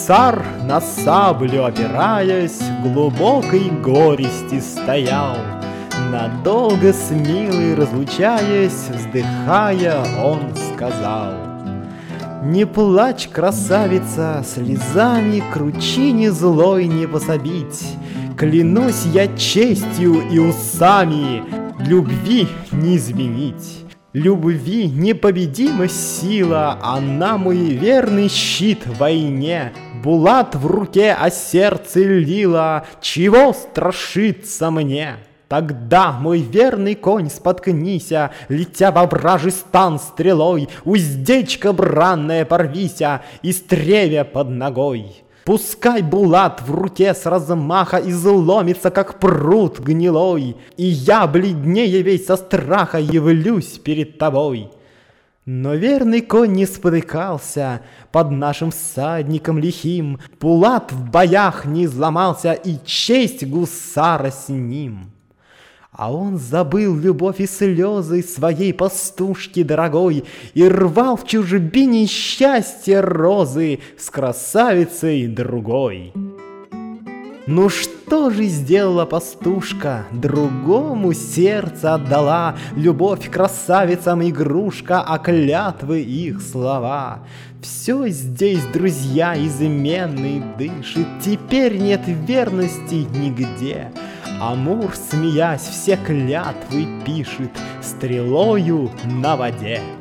гусар, на саблю опираясь, в глубокой горести стоял. Надолго с милой разлучаясь, вздыхая, он сказал: «Не плачь, красавица, слезами кручине злой не пособить. Клянусь я честью и усами, любви не изменить. Любви непобедима сила, она мой верный щит в войне. Булат в руке, а сердце лила, чего страшиться мне? Тогда, мой верный конь, споткнися, летя во вражий стан стрелой, уздечка бранная порвися, и стревя под ногой. Пускай булат в руке с размаха изломится, как пруд гнилой, и я, бледнее весь со страха, явлюсь перед тобой». Но верный конь не спотыкался под нашим всадником лихим, булат в боях не изломался, и честь гусара с ним. А он забыл любовь и слезы своей пастушки дорогой и рвал в чужбине счастья розы с красавицей другой. Ну что же сделала пастушка? Другому сердце отдала, любовь к красавицам игрушка, а клятвы их слова. Все здесь, друзья, изменный дышит, теперь нет верности нигде. Амур, смеясь, все клятвы пишет стрелою на воде.